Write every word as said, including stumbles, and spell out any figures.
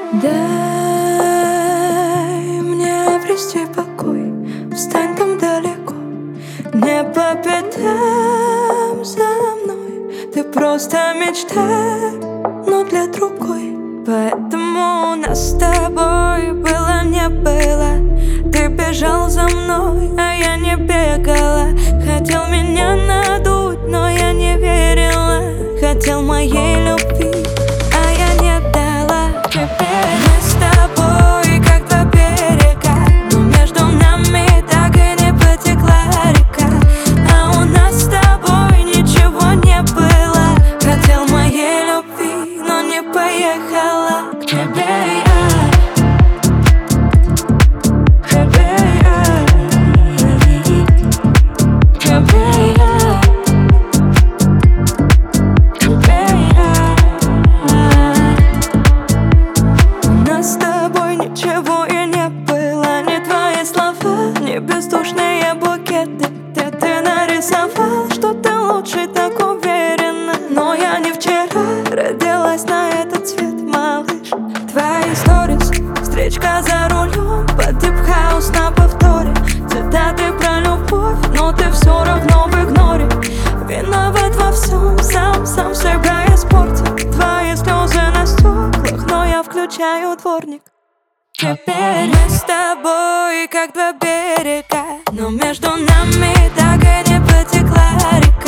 Дай мне обрести покой, встань там далеко, не по пятам за мной. Ты просто мечта, но для другой. Поэтому у нас с тобой было не было. Ты бежал за мной, а я не бегала. Хотел меня надуть, но я не верила. Хотел моей любви, а я не дала. Теперь мы с тобой как два берега, но между нами так и не потекла река. А у нас с тобой ничего не было. Хотел моей любви, но не поехала к тебе я. Ничего и не было, ни твои слова, ни бездушные букеты, где ты нарисовал, что ты лучше, так уверенно. Но я не вчера родилась на этот свет, малыш. Твои сторис, встречка за рулем, под дип-хаус на повторе, цитаты про любовь, но ты все равно в игноре. Виноват во всем, сам, сам себя испортил. Твои слезы на стеклах, но я включаю дворник. Теперь мы с тобой как два берега, но между нами так и не потекла река.